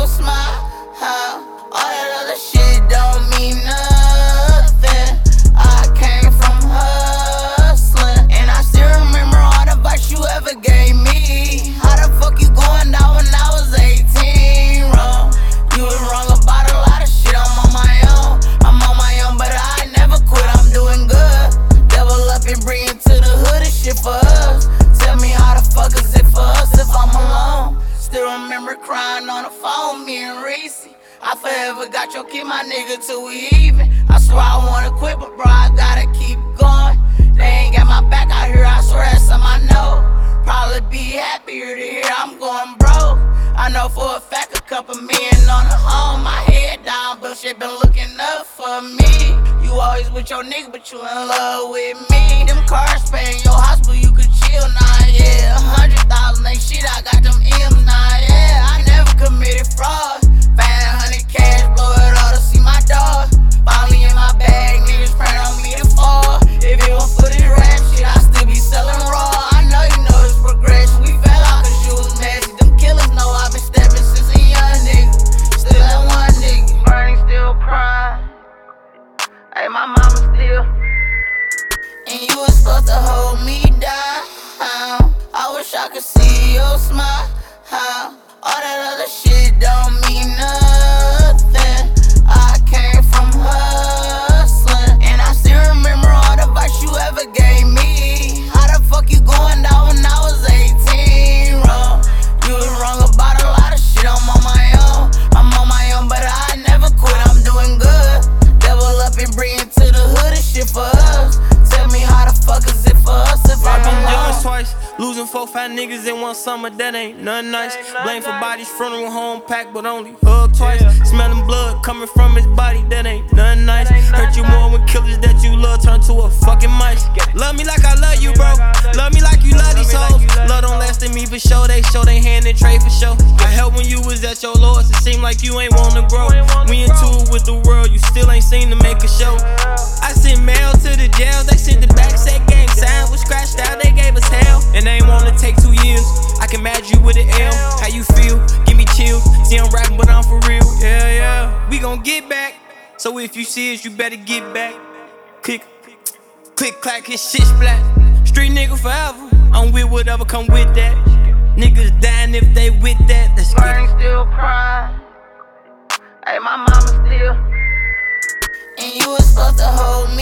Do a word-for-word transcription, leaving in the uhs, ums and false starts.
smile. All that other shit don't mean nothing. I came from hustling, and I still remember all the advice you ever gave me. How the fuck you going down when I was eighteen? Wrong. You was wrong about a lot of shit. I'm on my own. I'm on my own, but I never quit. I'm doing good. Double up and bring it to the hood and shit for us. Tell me how the fuck is it for us if I'm alone? Still remember crying on the phone, me and Reese. I forever got your kid, my nigga, till we even. I swear I wanna quit, but bro, I gotta keep going. They ain't got my back out here, I swear that's something I know. Probably be happier to hear I'm going broke. I know for a fact a couple million on the home, my head down, but shit been looking up for me. You always with your nigga, but you in love with me. Them cars paying your house, but you could chill now, yeah. A hundred thousand ain't shit, I got them M's now, yeah. I never committed fraud. Find a hundred cash, blow it all to see my dog. Finally in my bag, niggas praying on me to fall. If it was for this rap shit, I still be selling raw. I know you know this progression. We fell out cause you was messy. Them killers know I've been stepping since a young nigga. Still that one nigga. Bernie still crying. Hey, my mama still. And you was supposed to hold me down. I wish I could see your smile. All that other shit don't mean nothing. I came from hustling, and I still remember all the advice you ever gave me. How the fuck you going down when I was eighteen? Wrong. You was wrong about a lot of shit. I'm on my own. I'm on my own, but I never quit. I'm doing good. Double up and bring it to the hood and shit for us. Tell me how the fuck is it for us if I'm I've been alone? young twice. Losing four, five niggas in one summer, that ain't nothing nice. Blame for bodies, funeral home packed, but only hug twice. Smelling blood coming from his body, that ain't nothing nice. Hurt you more when killers that you love turn to a fucking mice. Love me like I love you, bro. Love me like you love these souls. Love don't last in me for sure. They show they hand and trade for sure. I helped when you was at your lowest. It seemed like you ain't wanna grow. We in tune with the world, you still ain't seen to make a show. I sent mail to the jails, they sent the back, said gang sign was scratched out, they gave us hell. And they ain't wanna take two years. I can match you with an L. How you feel? Give me chills. See, I'm rapping, but I'm for real. Yeah, yeah. We gon' get back. So if you see us, you better get back. Click, click, clack, his shit splat. Street nigga forever. I'm with whatever come with that. Niggas dying if they with that. Let's get Bernie still crying. Hey, my mama still. And you was supposed to hold me